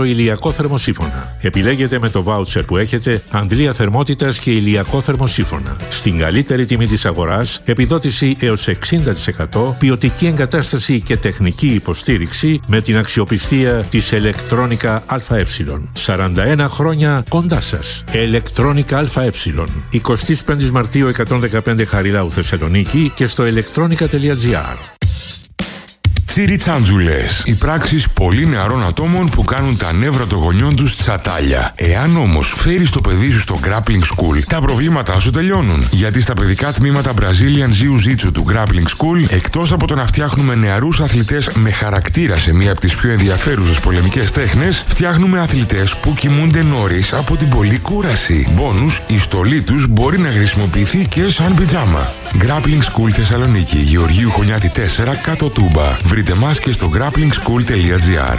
άλλο ηλιακό θερμοσύφωνα. Επιλέγετε με το βάουτσερ που έχετε αντλία θερμότητας και ηλιακό θερμοσύφωνα. Στην καλύτερη τιμή της αγοράς, επιδότηση έως 60%, ποιοτική εγκατάσταση και τεχνική υποστήριξη με την αξιοπιστία της Electronica ΑΕ. 41 χρόνια κοντά σας. Electronica ΑΕ. 25 Μαρτίου 115 Χαριλάου Θεσσαλονίκη και στο electronica.gr. Τσιριτσάντζουλες. Οι πράξεις πολύ νεαρών ατόμων που κάνουν τα νεύρα των γονιών τους τσατάλια. Εάν όμως φέρεις το παιδί σου στο Grappling School, τα προβλήματά σου τελειώνουν. Γιατί στα παιδικά τμήματα Brazilian Jiu-Jitsu του Grappling School, εκτός από το να φτιάχνουμε νεαρούς αθλητές με χαρακτήρα σε μία από τις πιο ενδιαφέρουσες πολεμικές τέχνες, φτιάχνουμε αθλητές που κοιμούνται νωρίς από την πολλή κούραση. Μπόνους, η στολή τους μπορεί να χρησιμοποιηθεί και σαν πιτζάμα. Grappling School Θεσσαλονίκη, Γεωργίου Χωνιάτη 4, κάτω Τούμπα. Βρείτε μας και στο grapplingschool.gr.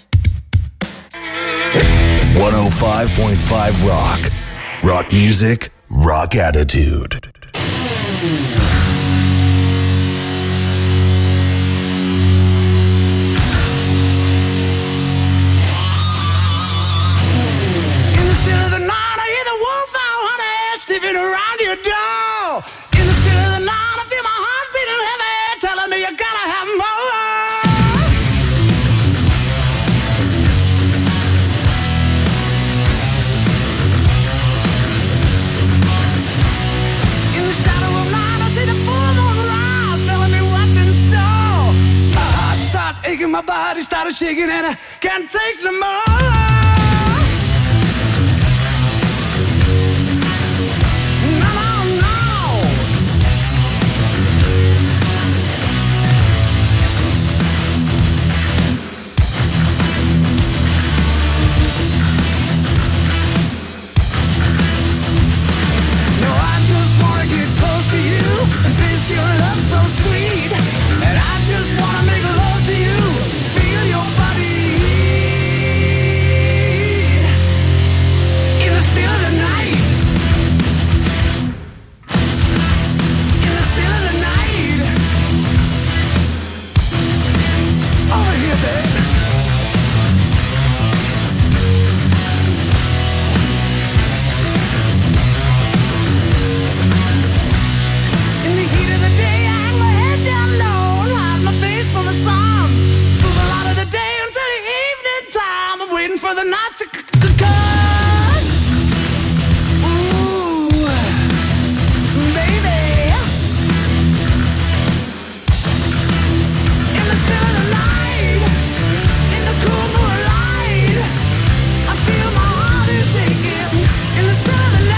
105.5 Rock. Rock music, rock attitude. In the still of the night, I hear the wolf owl honey sniffing around your door. In the still of the night, I feel my heart beating heavy, telling me you gotta have more. My body started shaking and I can't take no more. No, no, no. No, I just wanna get close to you and taste your love so sweet. And I just wanna make love to you. Feel your body in the still of the night. In the still of the night. Over here, babe. In the heat of the day, I hang my head down low and hide my face from the sun. Through the light of the day until the evening time, I'm waiting for the night to come. Ooh, baby. In the still of the night, in the cool moonlight, I feel my heart is aching. In the still of the night.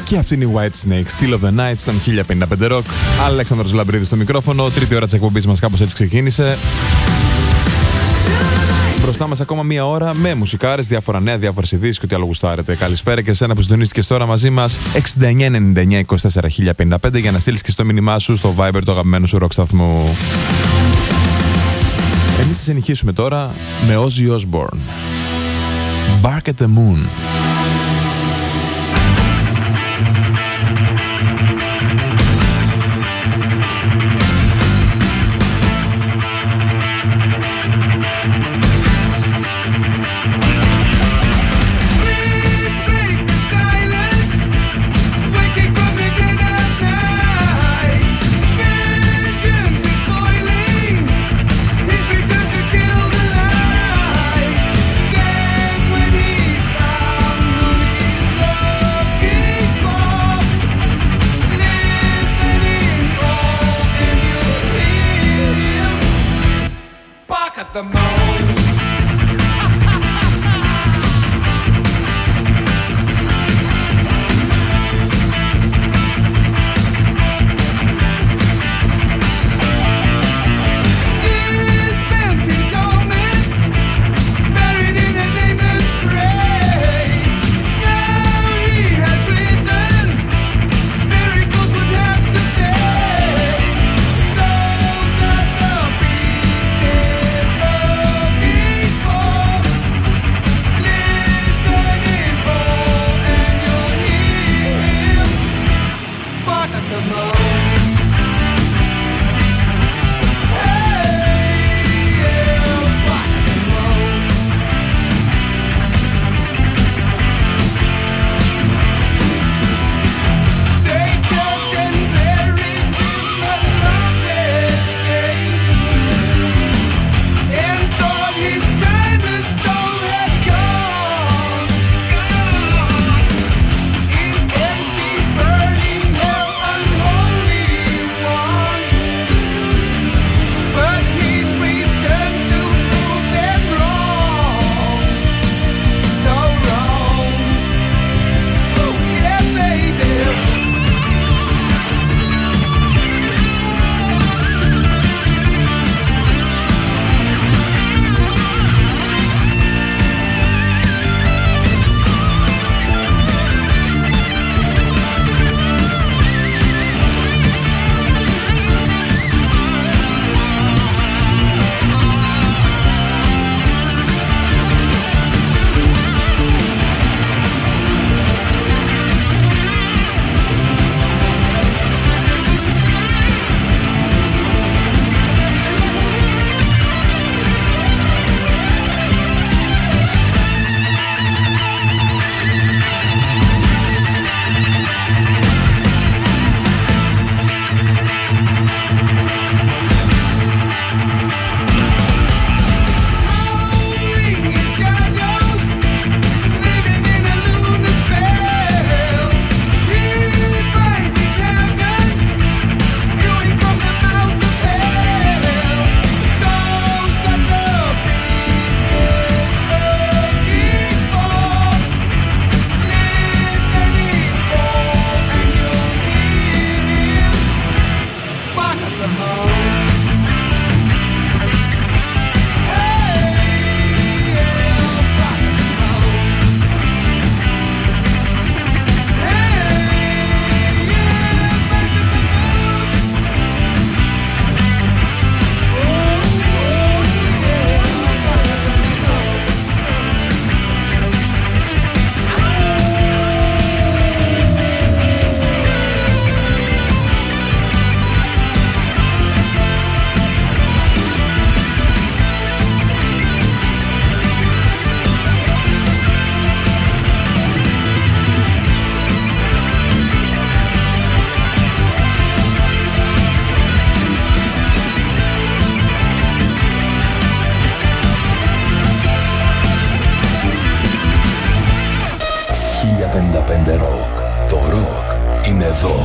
Και αυτή είναι η White Snake, Still of the Night, στον 1055 Rock. Αλέξανδρος Λαμπρίδης στο μικρόφωνο. Τρίτη ώρα της εκπομπής μας κάπως έτσι ξεκίνησε. Μπροστά μας ακόμα μία ώρα με μουσικάρες, διάφορα νέα, διάφορες ειδήσεις και ό,τι άλλο γουστάρετε. Καλησπέρα και σε ένα που συντονίστηκες τώρα μαζί μας. 6999-24 για να στείλεις και στο μήνυμά σου στο Viber του αγαπημένου σου rock σταθμού. Εμείς θα συνεχίσουμε τώρα με Ozzy Osbourne. Bark at the Moon. The moon. εδώ.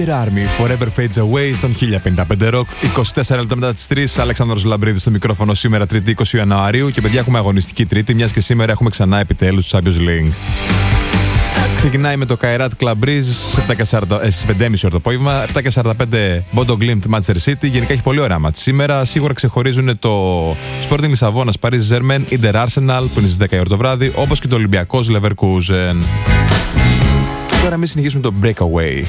Dear Army, Forever Fades Away στον 1055 Rock. 24 λεπτά μετά τις 3, Αλέξανδρος Λαμπρίδης στο μικρόφωνο σήμερα, Τρίτη 20 Ιανουαρίου. Και παιδιά, έχουμε αγωνιστική Τρίτη, μιας και σήμερα έχουμε ξανά επιτέλους του Champions League. Ξεκινάει με το Kairat Club Breeze στις 5.30 το απόγευμα. 7.45 Bodo Glimt Manchester City. Γενικά έχει πολύ ωραία μάτς σήμερα. Σίγουρα ξεχωρίζουν το Sporting Λισαβόνας Paris Saint-Germain, Inter Arsenal που είναι στις 10 το βράδυ, όπως και το Ολυμπιακός Leverkusen. Τώρα εμείς συνεχίσουμε το Breakaway.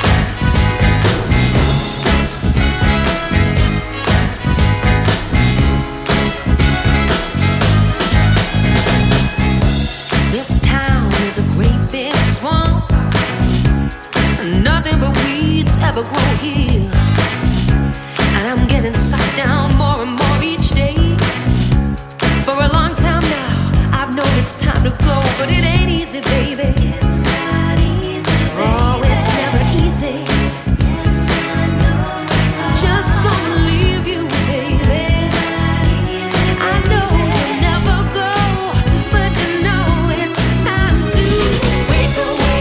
Ever grow here, and I'm getting sucked down more and more each day. For a long time now, I've known it's time to go, but it ain't easy, baby. It's not easy, baby. Oh, it's never easy. Yes, I know. Just gonna leave you, baby. It's not easy, baby. I know you'll never go, but you know it's time to wake away.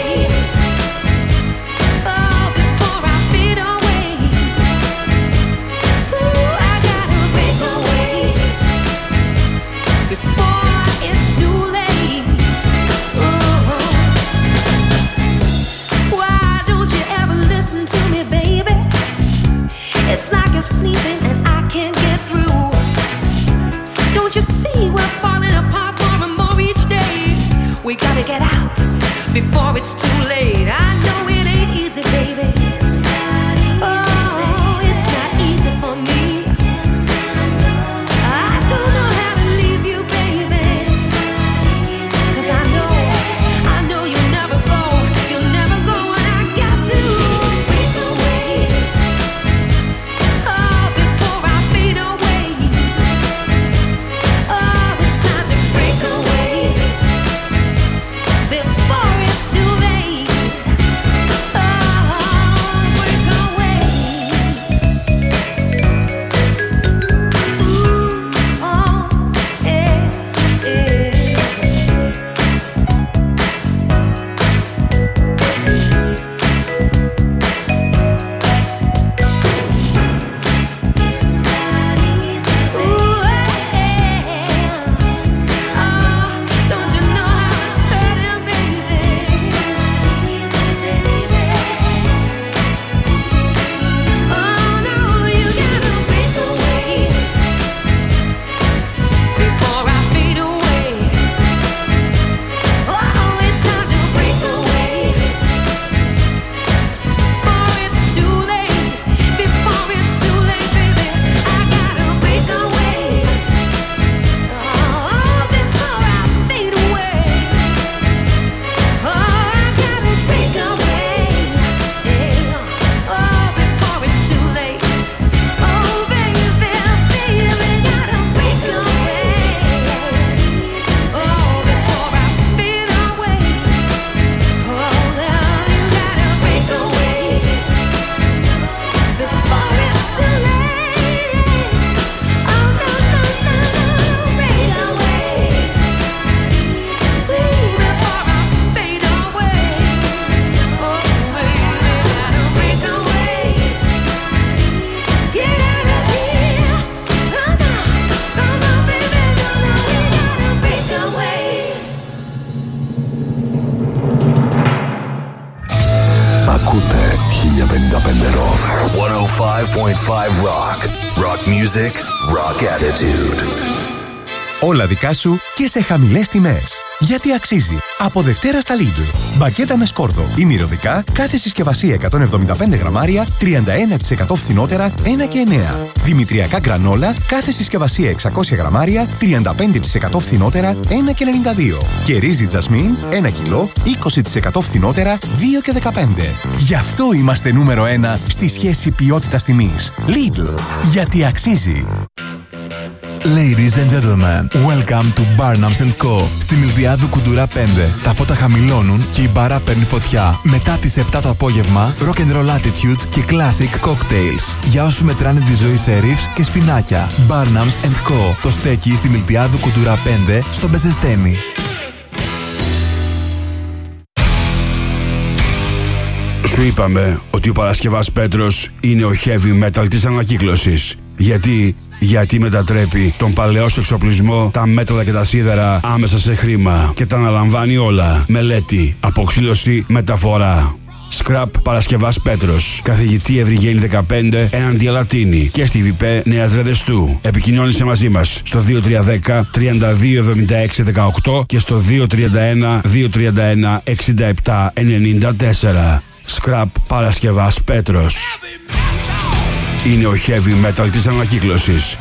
It's like you're sleeping and I can't get through. Don't you see we're falling apart more and more each day? We gotta get out before it's too late. I know it ain't easy, baby. It's not easy, oh, it's not easy for me. Yes, I don't know how to leave you, baby. It's not easy, 'cause I know you'll never go. You'll never go, and I got to wake away. Ακούτε 1055 Rock. 105.5 Rock. Rock music, rock attitude. Όλα δικά σου και σε χαμηλές τιμές. Γιατί αξίζει. Από Δευτέρα στα Lidl. Μπακέτα με σκόρδο ή μυρωδικά, κάθε συσκευασία 175 γραμμάρια, 31% φθηνότερα, 1 και 9. Δημητριακά γκρανόλα, κάθε συσκευασία 600 γραμμάρια, 35% φθηνότερα, 1 και 92. Και ρύζι τζασμίν, 1 κιλό, 20% φθηνότερα, 2 και 15. Γι' αυτό είμαστε νούμερο 1 στη σχέση ποιότητας-τιμής. Lidl. Γιατί αξίζει. Ladies and gentlemen, welcome to Barnums & Co. Στη Μιλδιάδου Κουντουρά 5. Τα φώτα χαμηλώνουν και η μπάρα παίρνει φωτιά. Μετά τις 7 το απόγευμα, rock and roll attitude και classic cocktails. Για όσους μετράνε τη ζωή σε ριφς και σφινάκια. Barnums & Co. Το στέκει στη Μιλδιάδου Κουντουρά 5 στο Μπεζεστένι. Σου είπαμε ότι ο Παρασκευάς Πέτρος είναι ο heavy metal της ανακύκλωσης. Γιατί μετατρέπει τον παλαιό σου εξοπλισμό, τα μέταλλα και τα σίδερα άμεσα σε χρήμα και τα αναλαμβάνει όλα. Μελέτη, αποξήλωση, μεταφορά. Scrap Παρασκευάς Πέτρος. Καθηγητή Ευρυγένη 15, έναντι Αλατίνη. Και στη ΒΠ Νέας Ρεδεστού. Επικοινώνησε μαζί μας στο 2310 3276 18 και στο 231 231 67 94. Scrap Παρασκευάς Πέτρος. Είναι ο heavy metal της ανακύκλωσης.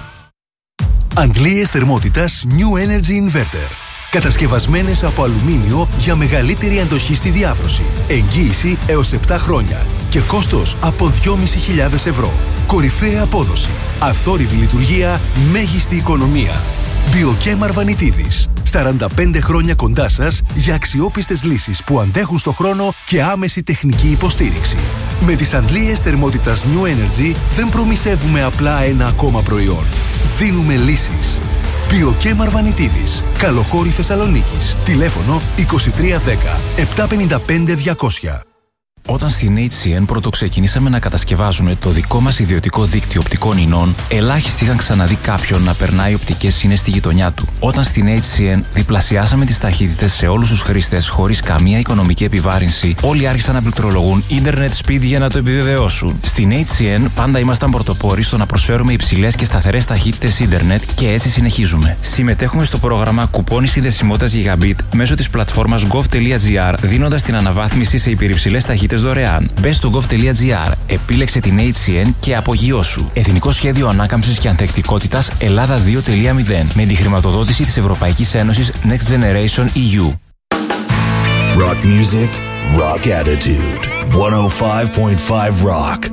Αντλίες θερμότητας New Energy Inverter. Κατασκευασμένες από αλουμίνιο για μεγαλύτερη αντοχή στη διάβρωση. Εγγύηση έως 7 χρόνια και κόστος από 2.500 ευρώ. Κορυφαία απόδοση. Αθόρυβη λειτουργία, μέγιστη οικονομία. Biochem Αρβανιτίδης. 45 χρόνια κοντά σας για αξιόπιστες λύσεις που αντέχουν στο χρόνο και άμεση τεχνική υποστήριξη. Με τις αντλίες θερμότητας New Energy δεν προμηθεύουμε απλά ένα ακόμα προϊόν. Δίνουμε λύσεις. Biochem Αρβανιτίδης. Καλοχώρη Θεσσαλονίκης. Τηλέφωνο 2310 755 200. Όταν στην HCN πρωτοξεκινήσαμε να κατασκευάζουμε το δικό μας ιδιωτικό δίκτυο οπτικών ινών, ελάχιστοι είχαν ξαναδεί κάποιον να περνάει οπτικές ίνες στη γειτονιά του. Όταν στην HCN διπλασιάσαμε τις ταχύτητες σε όλους τους χρήστες χωρίς καμία οικονομική επιβάρυνση, όλοι άρχισαν να πληκτρολογούν Internet Speed για να το επιβεβαιώσουν. Στην HCN πάντα ήμασταν πρωτοπόροι στο να προσφέρουμε υψηλές και σταθερές ταχύτητες Ίντερνετ και έτσι συνεχίζουμε. Συμμετέχουμε στο πρόγραμμα κουπόνι συνδεσιμότητας Gigabit μέσω της πλατφόρμας gov.gr, δίνοντας την αναβάθμιση σε υπερυψηλές ταχύτητες δωρεάν. Μπες στο gov.gr, επίλεξε την HCN και απογειώσου. Εθνικό Σχέδιο Ανάκαμψης και Ανθεκτικότητας Ελλάδα 2.0 με τη χρηματοδότηση της Ευρωπαϊκής Ένωσης Next Generation EU. Rock music, rock attitude. 105.5 Rock.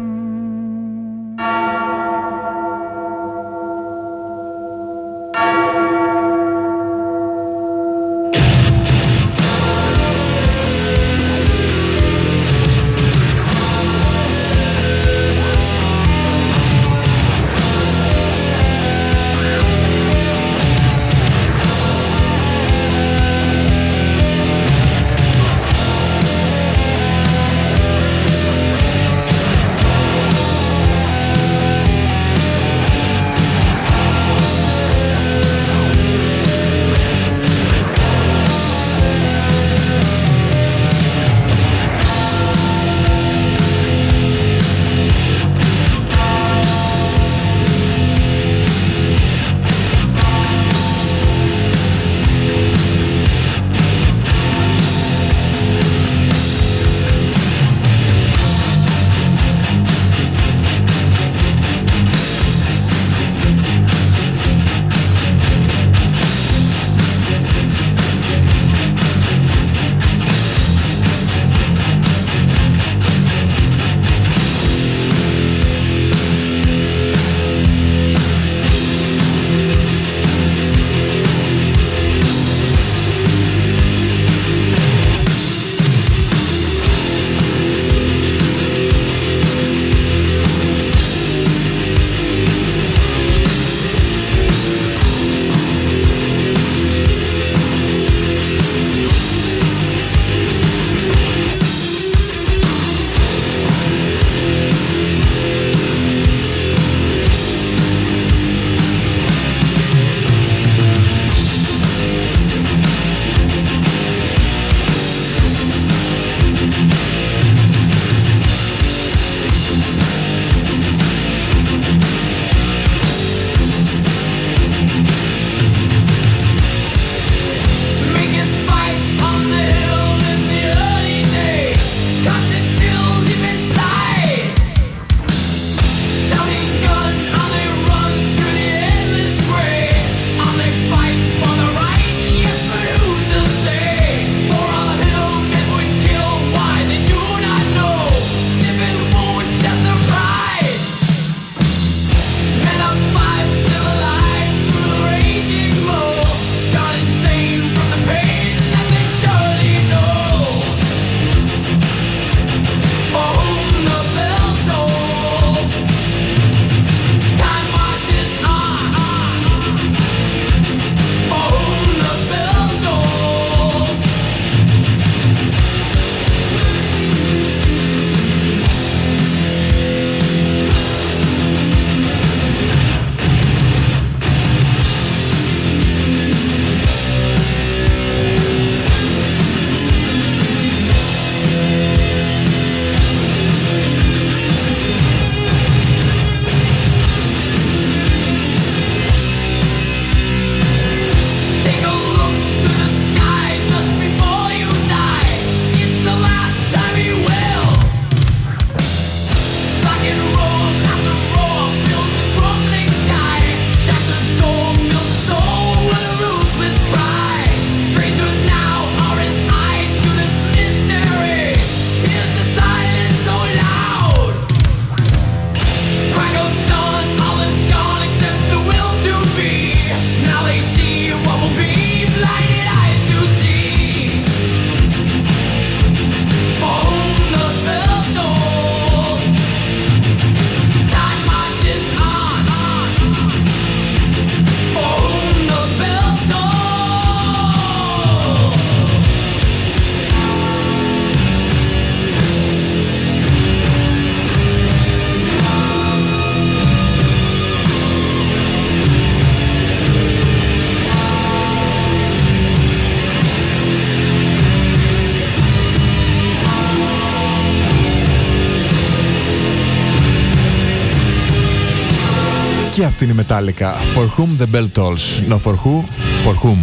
Και αυτή είναι η Metallica. For whom the bell tolls. No for who, for whom.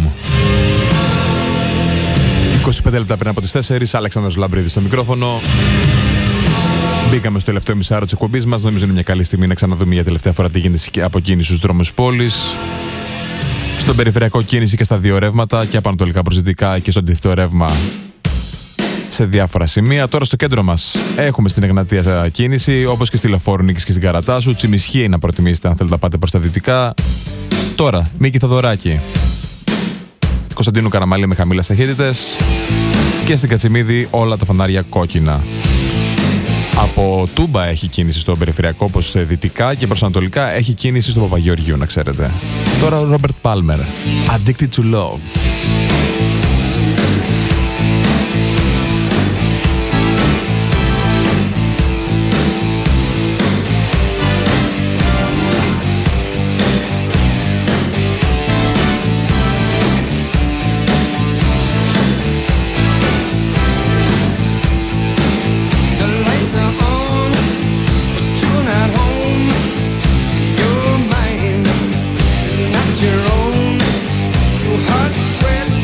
25 λεπτά πριν από τις 4, Αλέξανδρος Λαμπρίδης στο μικρόφωνο. Μπήκαμε στο τελευταίο μισάρο της εκπομπής μας. Νομίζω είναι μια καλή στιγμή να ξαναδούμε για τελευταία φορά τι γίνεται από κίνηση στους δρόμους πόλης. Στον περιφερειακό κίνηση και στα δύο ρεύματα, και από ανατολικά προς δυτικά και στο αντιθετό ρεύμα σε διάφορα σημεία. Τώρα στο κέντρο μας έχουμε στην Εγνατία κίνηση, όπως και στη Λεωφόρου Νίκης και στην Καρατάσου. Τσιμισχύη να προτιμήσετε αν θέλετε να πάτε προς τα δυτικά. Τώρα, Μίκη Θοδωράκη. Κωνσταντίνου Καραμαλή με χαμηλές ταχύτητες. Και στην Κατσιμίδη όλα τα φανάρια κόκκινα. Από Τούμπα έχει κίνηση στο περιφερειακό, όπως δυτικά, και προς ανατολικά έχει κίνηση στο Παπαγεωργίου, να ξέρετε. Τώρα ο Ρόμπερτ Πάλμερ, Addicted to Love. Your own heart sweats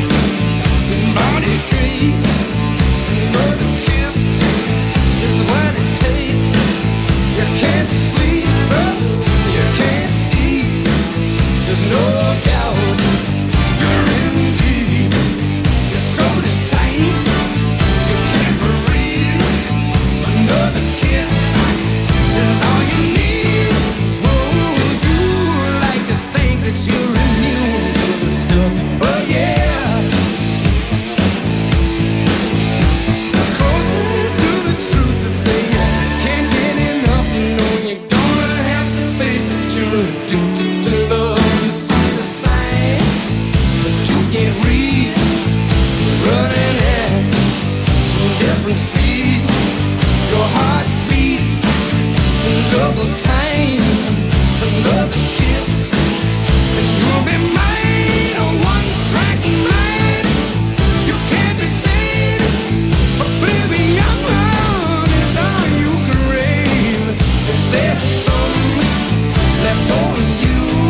you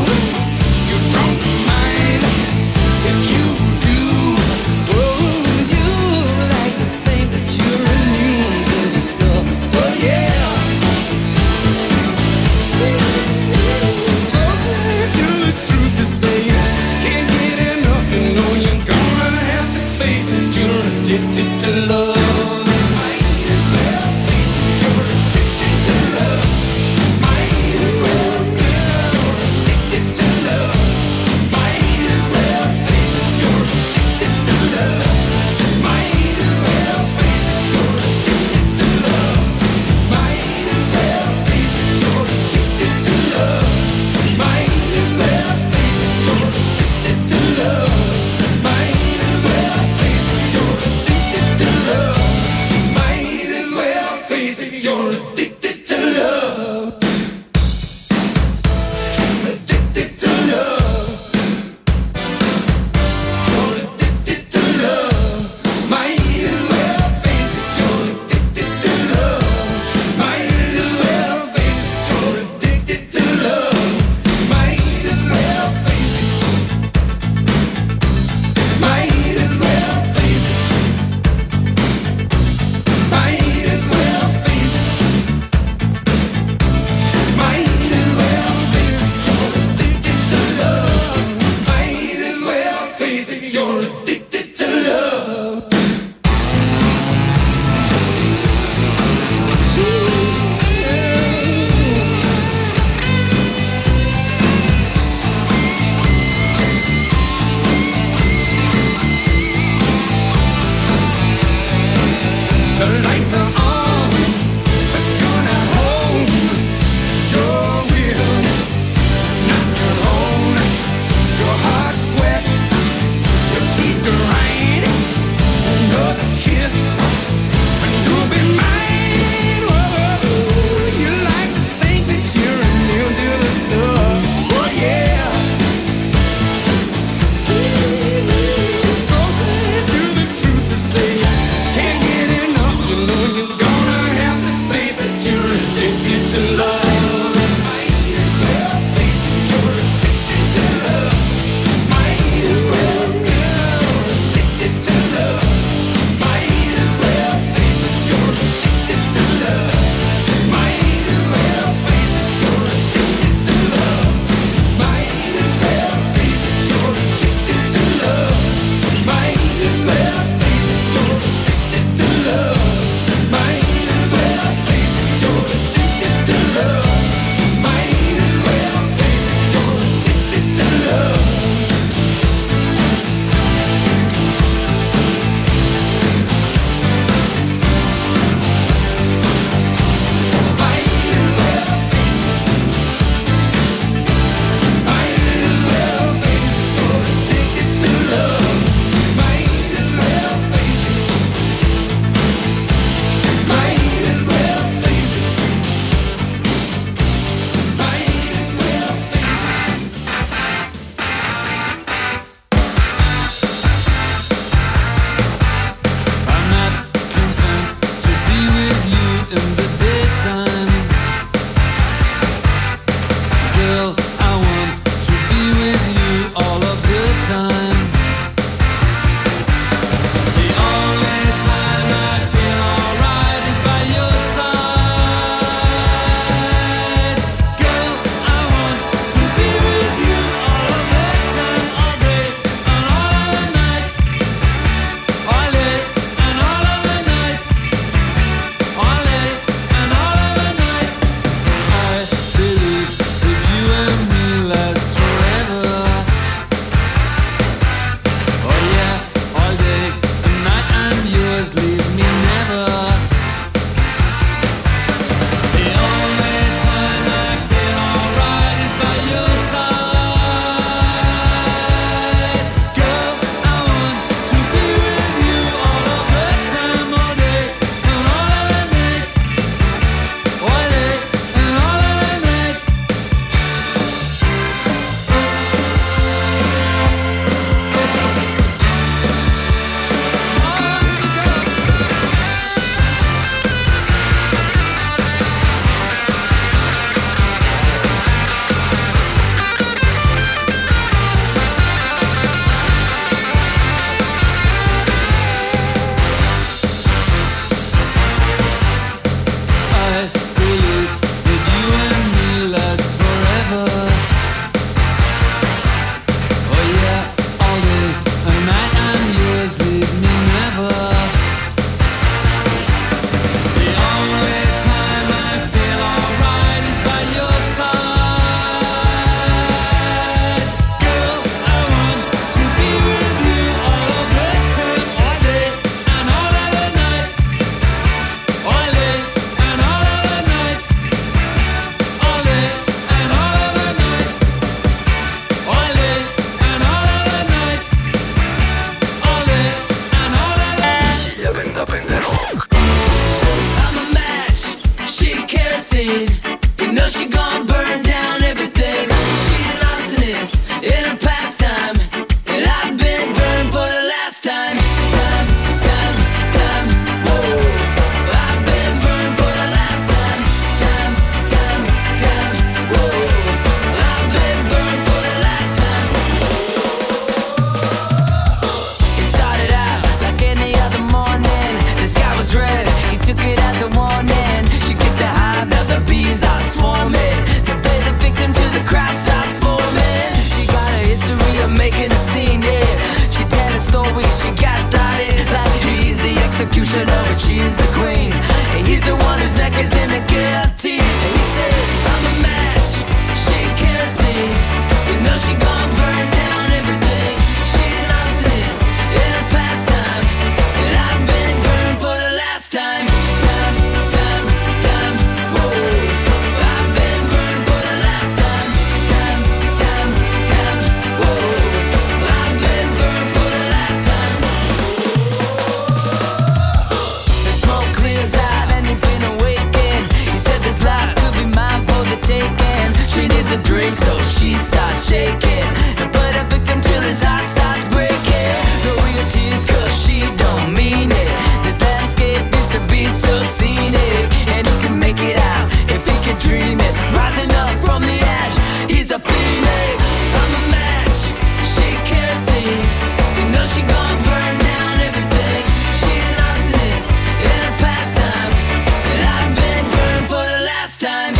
She needs a drink, so she starts shaking and play the victim till his heart starts breaking. No real tears, cause she don't mean it. This landscape used to be so scenic, and he can make it out if he can dream it. Rising up from the ash, he's a phoenix. I'm a match, she kerosene. You know she gon' burn down everything. She lost this in her pastime, and I've been burned for the last time.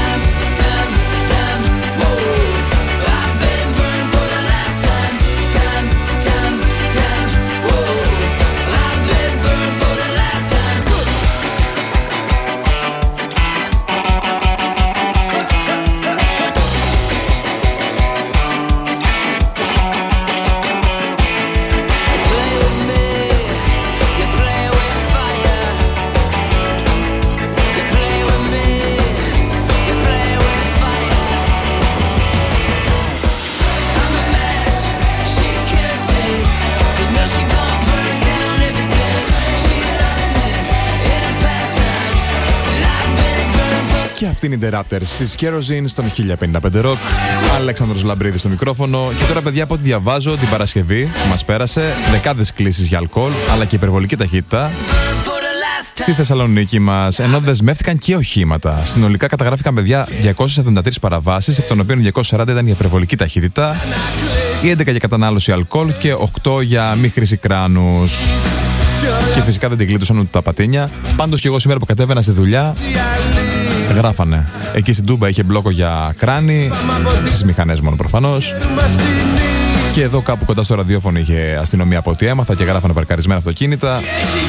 Αυτή είναι η The Raptors στις Kerosene στον 1055 Rock. Αλέξανδρος Λαμπρίδης στο μικρόφωνο. Και τώρα, παιδιά, από ό,τι διαβάζω, την Παρασκευή που μας πέρασε, δεκάδες κλήσεις για αλκοόλ αλλά και υπερβολική ταχύτητα στη Θεσσαλονίκη μας, ενώ δεσμεύτηκαν και οχήματα. Συνολικά καταγράφηκαν, παιδιά, 273 παραβάσεις, εκ των οποίων 240 ήταν για υπερβολική ταχύτητα, οι 11 για κατανάλωση αλκοόλ και 8 για μη χρήση κράνους. Και φυσικά δεν την γλίτωσαν ούτε τα πατίνια. Πάντως και εγώ σήμερα που κατέβαινα στη δουλειά, γράφανε. Εκεί στην Τούμπα είχε μπλόκο για κράνη, στις μηχανές μόνο προφανώς. Και εδώ κάπου κοντά στο ραδιόφωνο είχε αστυνομία από ό,τι έμαθα και γράφανε παρκαρισμένα αυτοκίνητα.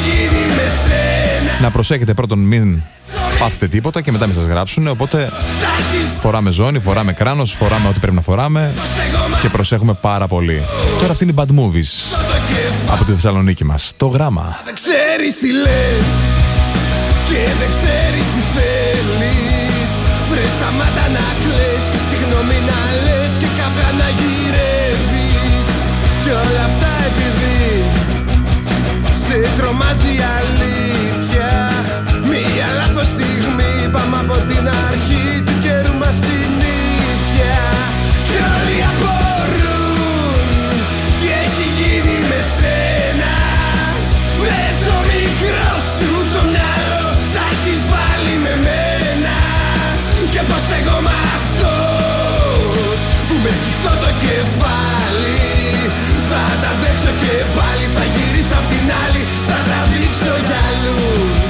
Να προσέχετε πρώτον, μην πάθετε τίποτα και μετά μην σας γράψουν. Οπότε φοράμε ζώνη, φοράμε κράνος, φοράμε ό,τι πρέπει να φοράμε και προσέχουμε πάρα πολύ. Τώρα αυτή είναι η Bad Movies από τη Θεσσαλονίκη μας. Το γράμμα. Δεν ξέρεις τι λες και δεν ξέρεις τι θέλεις. Βρες τα μάτα να κλαις και συγγνώμη να λες και καύγα να γυρεύεις. Κι όλα αυτά επειδή σε τρομάζει η αλήθεια. Μία λάθος στιγμή, πάμε από την αρχή του καιρού μας συνήθεια. Κι όλοι απορούν τι έχει γίνει με σένα. Με το μικρό σου το μυαλό τα έχεις βάλει με μένα. Και πως εγώ με αυτός που με σκυφτώ το κεφάλι θα τα αντέξω και πάλι, θα γυρίσω απ' την άλλη, θα τραβήξω για αλλού.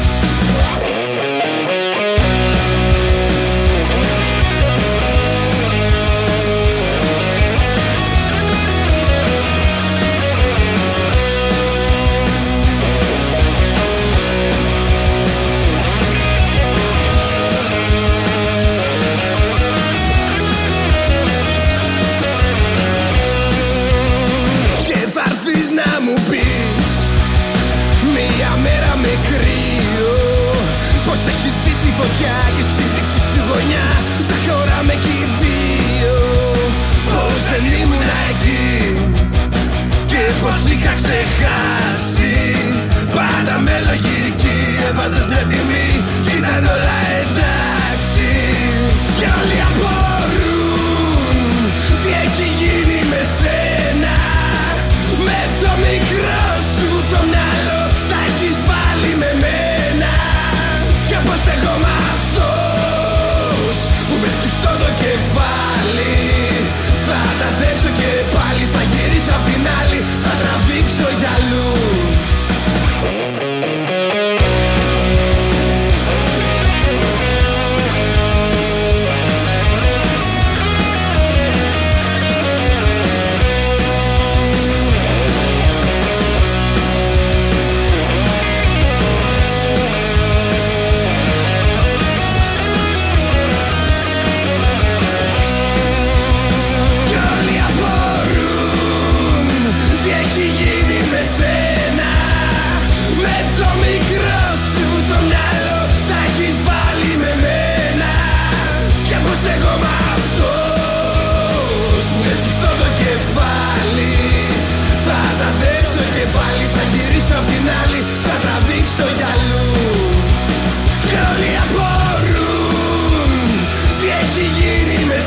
Πως έχεις σβήσει φωτιά και στη δική σου γωνιά θα χωράμε κι οι δύο. Πως δεν ήμουν εκεί και πως είχα ξεχάσει. Πάντα με λογική έβαζες μια τιμή κι ήταν όλα εντάξει. Κι όλοι απορούν τι έχει γίνει με σένα. Με το μικρό σου το μυαλό τα έχεις βάλει με μένα. Και πως εγώ με αυτός που με σκυφτώ το κεφάλι θα τα αντέξω και πάλι, θα γυρίσω απ' την άλλη, θα τραβήξω για αλλού. Για αλλού. Κι όλοι απορούν τι έχει γίνει με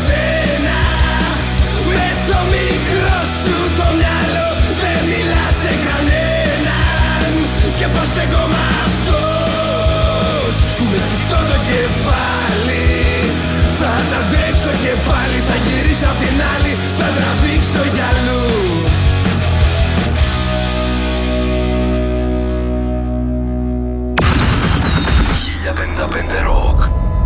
είσαι ακόμα αυτός που με σκυφτό το κεφάλι. Θα τα αντέξω και πάλι, θα γυρίσω απ' την άλλη, θα τραβήξω για αλλού. 1055 Rock.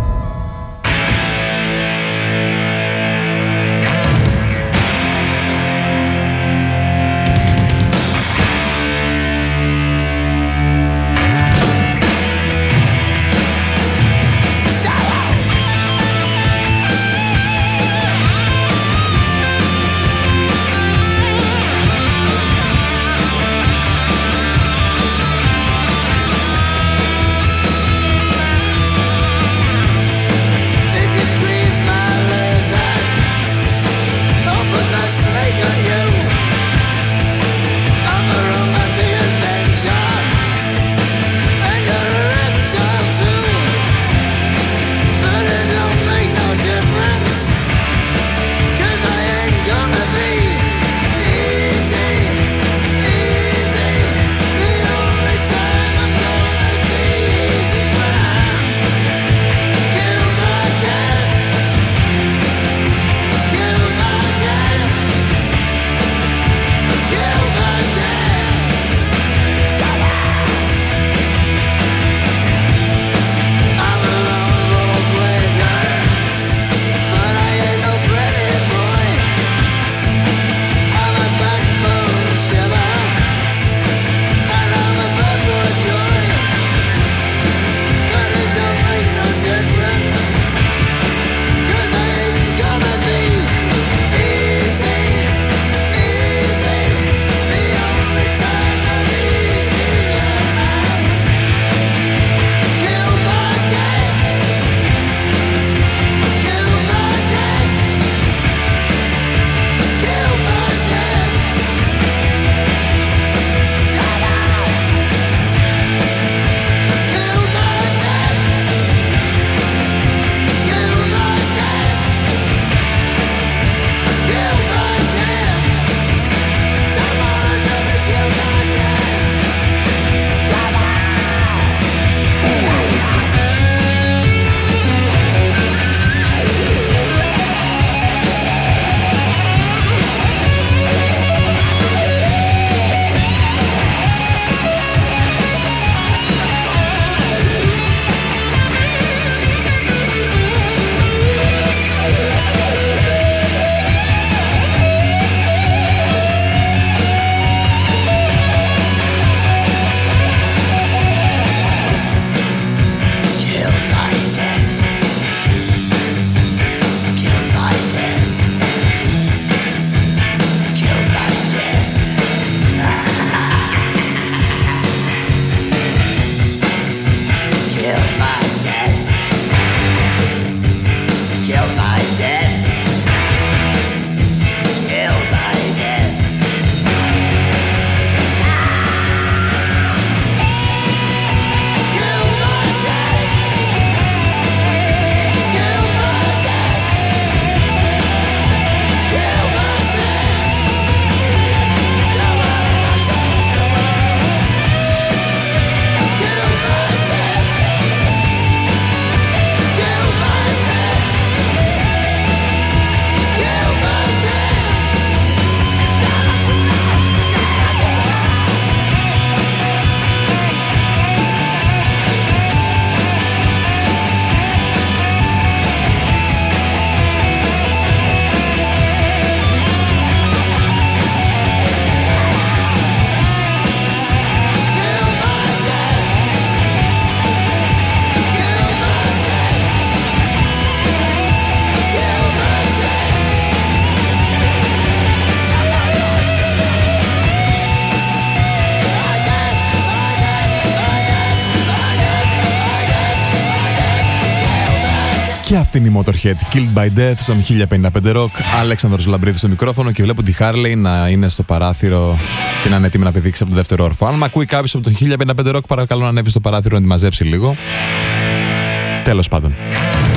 Και αυτή είναι η Motorhead, Killed by Death στον 1055 Rock. Αλέξανδρος Λαμπρίδης στο μικρόφωνο και βλέπω τη Harley να είναι στο παράθυρο και να είναι έτοιμη να πηδήξει από το δεύτερο όροφο. Αν με ακούει κάποιος από το 1055 Rock, παρακαλώ να ανέβει στο παράθυρο να τη μαζέψει λίγο. Τέλος πάντων.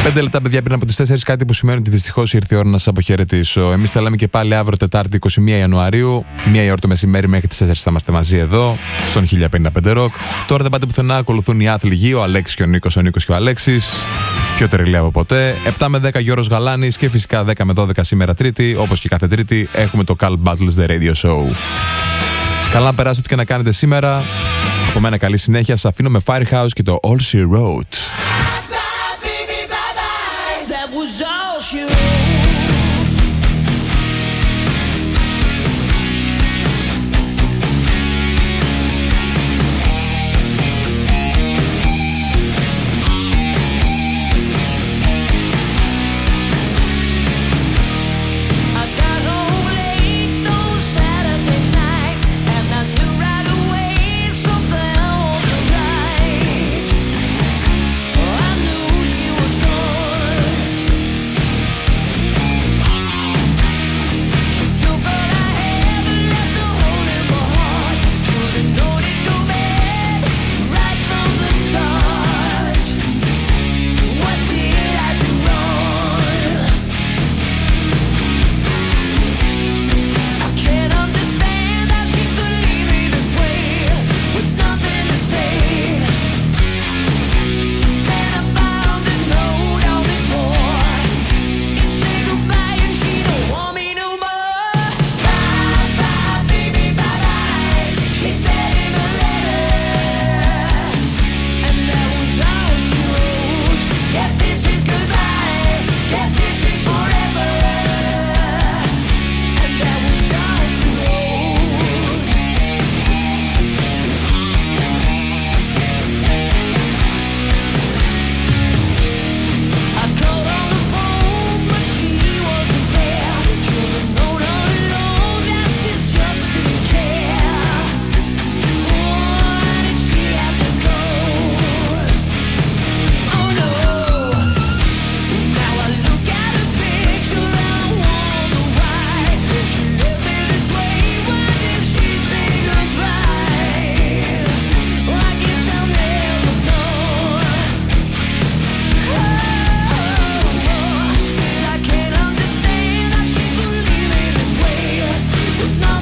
5 λεπτά, παιδιά, πριν από τις 4, κάτι που σημαίνει ότι δυστυχώς ήρθε η ώρα να σας αποχαιρετήσω. Εμείς θα λέμε και πάλι αύριο Τετάρτη 21 Ιανουαρίου, 1 η ώρα το μεσημέρι μέχρι τις 4 θα είμαστε μαζί εδώ, στον 1055 Rock. Τώρα δεν πάτε πουθενά, ακολουθούν οι άθλοι γη, ο Αλέξης και ο Νίκος και ο Αλέξης. Πιο τρελή από ποτέ. 7 με 10 Γιώργος Γαλάνης και φυσικά 10 με 12 σήμερα Τρίτη, όπως και κάθε Τρίτη, έχουμε το Call Battles The Radio Show. Καλά να περάσετε και να κάνετε σήμερα. Από μένα καλή συνέχεια, σας αφήνω με Firehouse και το All She Wrote.